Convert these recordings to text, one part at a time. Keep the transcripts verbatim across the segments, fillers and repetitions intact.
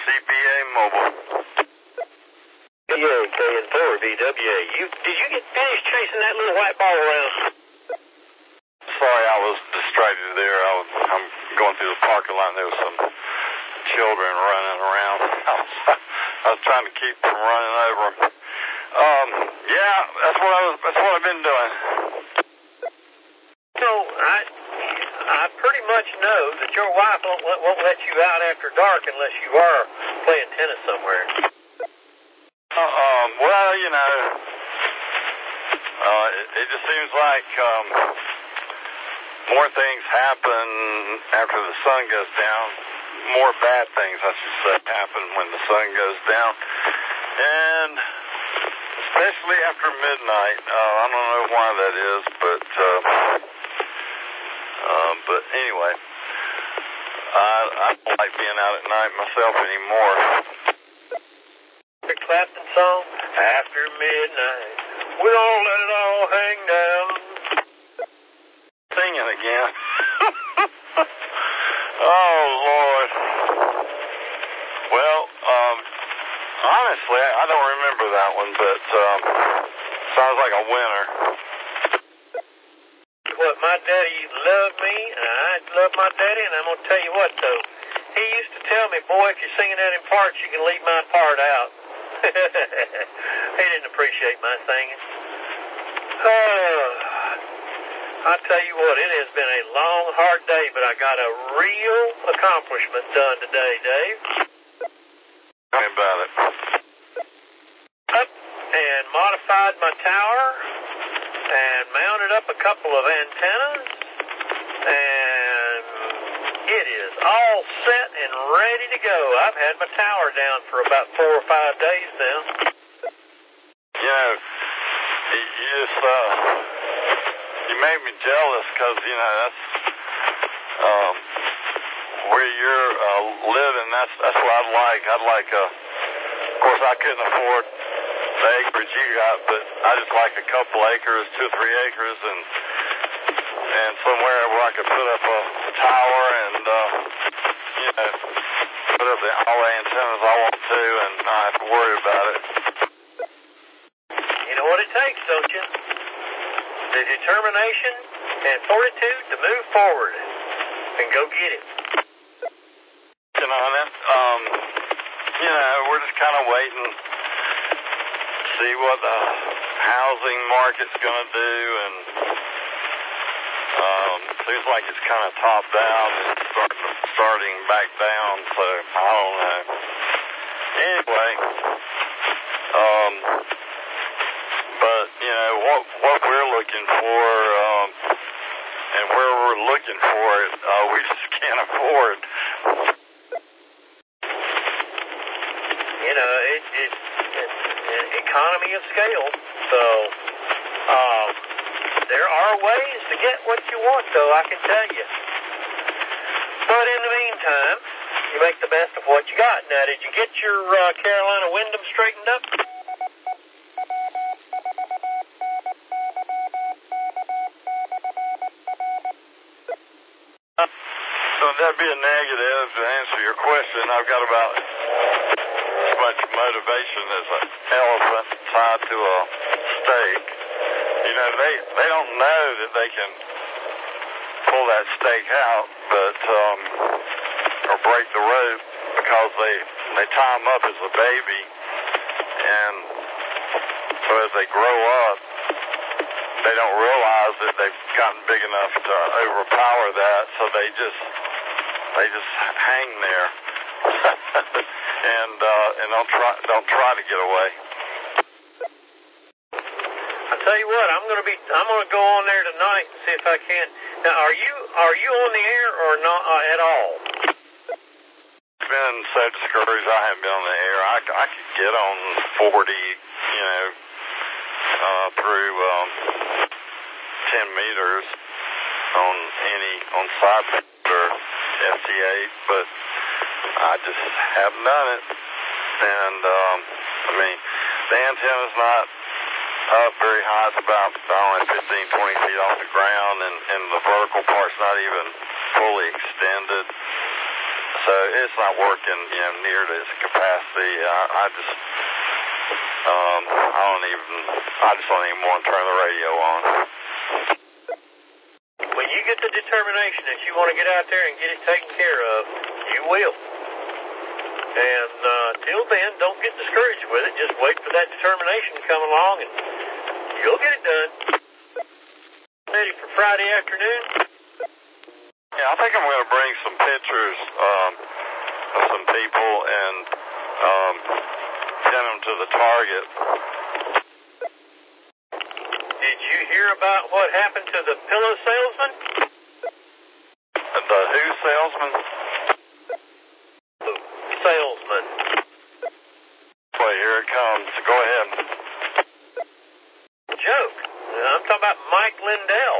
C P A Mobile. P A K and four B W A. You, did you get finished chasing that little white ball around? Sorry, I was distracted there. I was, I'm going through the parking lot and there was some children running around. I was, I was trying to keep from running over them. Um, yeah, that's what I was, that's what I've been doing. So, I, I pretty much know that your wife won't, won't let you out after dark unless you are playing tennis somewhere. Uh, um, well, you know, uh, it, it just seems like, um, more things happen after the sun goes down. More bad things, I should say, happen when the sun goes down. And especially after midnight. Uh, I don't know why that is, but, uh, uh, but anyway, I, I don't like being out at night myself anymore. Rick Clapton song, After Midnight, we don't let it all hang down. Singing again. Oh, Lord. Well, um, honestly, I don't remember that one, but um, sounds like a winner. What, my daddy loved me, and I love my daddy, and I'm going to tell you what, though. He used to tell me, boy, if you're singing that in parts, you can leave my part out. He didn't appreciate my singing. Oh, I tell you what, it has been a long, hard day, but I got a real accomplishment done today, Dave. Tell me about it. Up and modified my tower and mounted up a couple of antennas, and it is all set and ready to go. I've had my tower down for about four or five days now. You know, you you just, uh, you made me jealous because, you know, that's, um, where you're, uh, living, that's, that's what I'd like. I'd like, uh, of course I couldn't afford the acreage you got, but I just like a couple acres, two or three acres, and, and somewhere where I could put up a tower and, uh, you know, put up the, all the antennas I want to and not have to worry about it. You know what it takes, don't you? The determination and fortitude to move forward and go get it. You know, and that, um, you know, we're just kind of waiting to see what the housing market's going to do, and um, seems like it's kind of topped out and it's starting, starting back down, so I don't know. Anyway, um, but, you know, what, what we're looking for, um, and where we're looking for it, uh, we just can't afford. You know, it, it, it, it economy of scale. So, um, there are ways to get what you want, though, I can tell you. But in the meantime, you make the best of what you got. Now, did you get your uh, Carolina Wyndham straightened up? So that'd be a negative to answer your question. I've got about as much motivation as an elephant tied to a stake. You know, they, they don't know that they can pull that stake out, but, um, or break the rope because they, they tie them up as a baby. And so as they grow up, they don't realize that they've gotten big enough to overpower that, so they just, they just hang there. and, uh, and don't try, don't try to get away. I tell you what, I'm going to be, I'm going to go on there tonight and see if I can. Now, are you, are you on the air or not uh, at all? I've been so discouraged I haven't been on the air. I, I could get on forty, you know, uh, through, um, ten meters on any, on side or F T eight, but I just haven't done it. And, um, I mean, the antenna's not up very high. It's about only fifteen, twenty feet off the ground, and, and the vertical part's not even fully extended. So it's not working, you know, near to its capacity. I, I just, um, I don't even, I just don't even want to turn the radio on. When you get the determination that you want to get out there and get it taken care of, you will. And uh, till then, don't get discouraged with it. Just wait for that determination to come along, and you'll get it done. Ready for Friday afternoon? Yeah, I think I'm going to bring some pictures um, of some people and um, send them to the Target. Did you hear about what happened to the pillow salesman? The who salesman? Salesman. Wait, here it comes. Go ahead. Joke. I'm talking about Mike Lindell.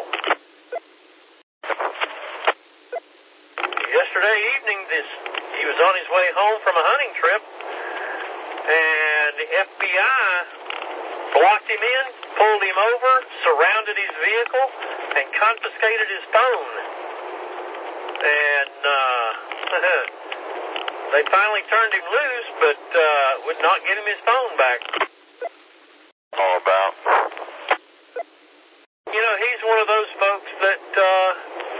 Yesterday evening, this he was on his way home from a hunting trip, and the F B I blocked him in, pulled him over, surrounded his vehicle, and confiscated his phone. And uh, they finally turned him loose, but uh, would not get him his phone back. All about? You know, he's one of those folks that, uh,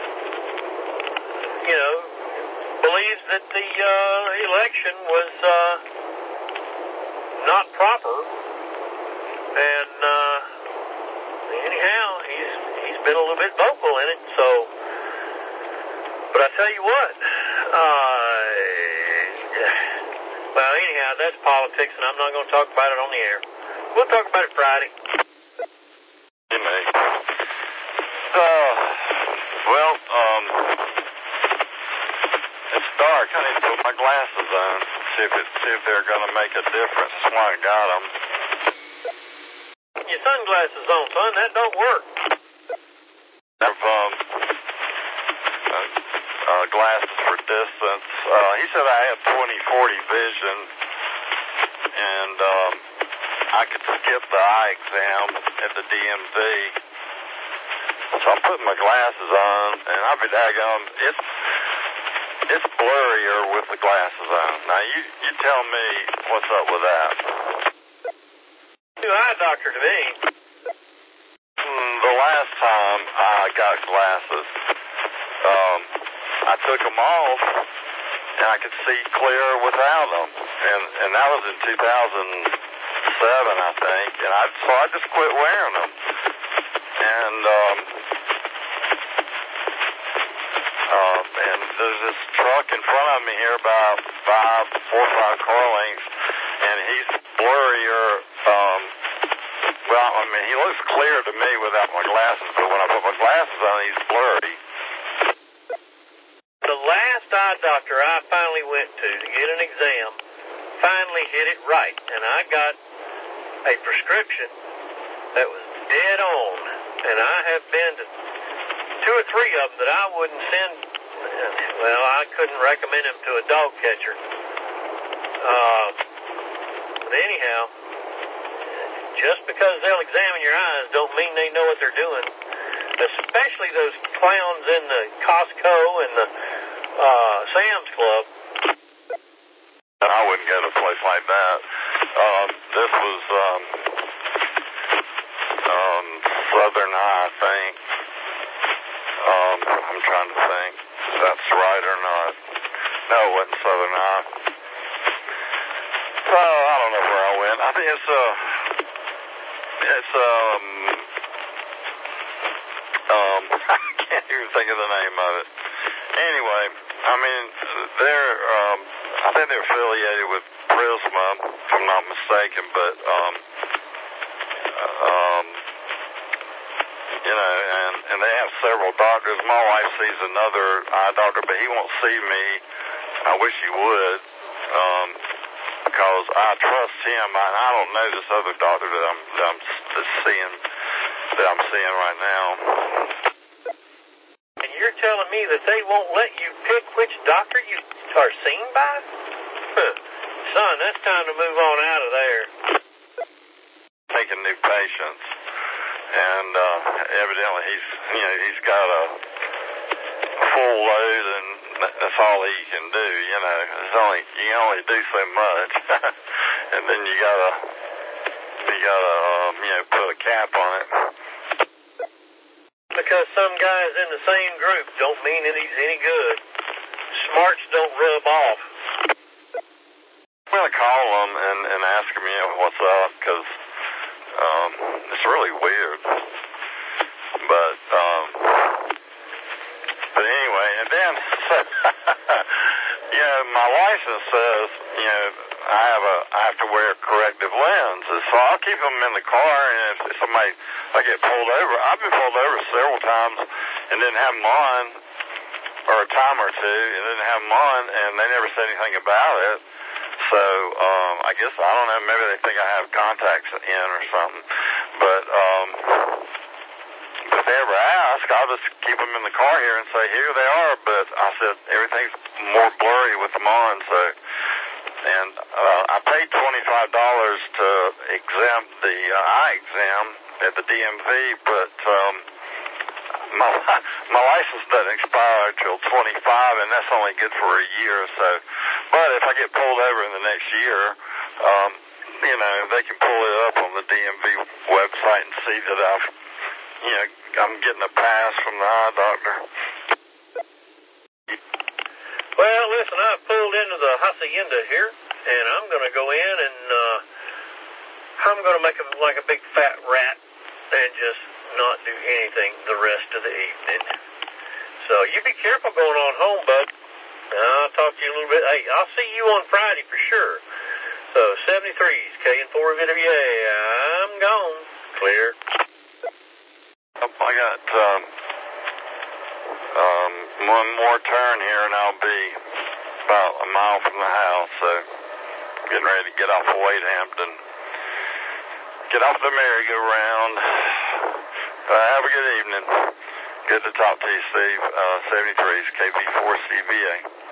you know, believes that the uh, election was uh, not proper. And uh, anyhow, he's he's been a little bit vocal in it. So, but I tell you what, uh, well, anyhow, that's politics, and I'm not going to talk about it on the air. We'll talk about it Friday. You may. Uh, well, um, it's dark. I need to put my glasses on. See if it see if they're going to make a difference. That's why I got them. Your sunglasses on, son. That don't work. I've, um, uh, uh, glasses for distance. Uh, he said I had twenty forty vision, and, um, I could skip the eye exam at the D M V. So I'm putting my glasses on, and I'll be daggone, it's, it's blurrier with the glasses on. Now, you, you tell me what's up with that. New eye doctor to me. Mm, the last time I got glasses, um, I took them off, and I could see clear without them. And, and that was in two thousand seven, I think. And I, so I just quit wearing them. And, um, um, and there's this truck in front of me here about five, four or five car lengths, and he's blurrier. Um, well, I mean, he looks clear to me without my glasses, but when I put my glasses on, he's blurry. The last eye doctor I finally went to to get an exam finally hit it right, and I got a prescription that was dead on, and I have been to two or three of them that I wouldn't send. Well, I couldn't recommend them to a dog catcher. Uh, but anyhow, just because they'll examine your eyes don't mean they know what they're doing. Especially those clowns in the Costco and the uh, Sam's Club. I wouldn't go to a place like that. Um, this was um, um, Southern Eye, I think. Um, I'm trying to think if that's right or not. No, it wasn't Southern Eye. Oh, I don't know where I went. I think it's uh, it's um, um, I can't even think of the name of it. Anyway, I mean, they're um, I think they're affiliated with Prisma, if I'm not mistaken, but um, um, you know, and and they have several doctors. My wife sees another eye doctor, but he won't see me. I wish he would. Um, because I trust him. I, I don't know this other doctor that I'm, that I'm that's seeing, that I'm seeing right now. And you're telling me that they won't let you pick which doctor you are seen by? Huh. Son, that's time to move on out of there. Taking new patients, and uh, evidently he's, you know, he's got a full load, and that's all he can do, you know. It's only, you can only do so much. And then you gotta, you gotta, um, you know, put a cap on it. Because some guys in the same group don't mean that he's any good. Smarts don't rub off. I'm gonna call him and, and ask him, you know, what's up, because um, it's really weird. But, um, but anyway, and then, you know, my license says, you know, I have a, I have to wear corrective lenses, so I'll keep them in the car, and if somebody, if I get pulled over, I've been pulled over several times and didn't have them on, or a time or two, and didn't have them on, and they never said anything about it. So, um, I guess, I don't know, maybe they think I have contacts in or something, but, um, if they ever ask, I'll just keep them in the car here and say, here they are, but I said, everything's more blurry with them on, so, and, uh, I paid twenty-five dollars to exempt the, uh, eye exam at the D M V, but, um, my, my license doesn't expire until twenty-five, and that's only good for a year, so, but if I get pulled over in the next year, um, you know, they can pull it up on the D M V website and see that I've, you know, I'm getting a pass from the eye doctor. Well, listen, I've pulled into the hacienda here, and I'm going to go in and, uh, I'm going to make a, like a big fat rat and just not do anything the rest of the evening. So you be careful going on home, bud. I'll talk to you a little bit. Hey, I'll see you on Friday for sure. So seventy-threes, K and four V W A, I'm gone. Clear. I got um, um, one more turn here, and I'll be about a mile from the house, so I'm getting ready to get off of Wade Hampton. Get off the merry-go-round. Uh, have a good evening. Good to talk to you, Steve. Uh, seventy-threes, K V four C V A.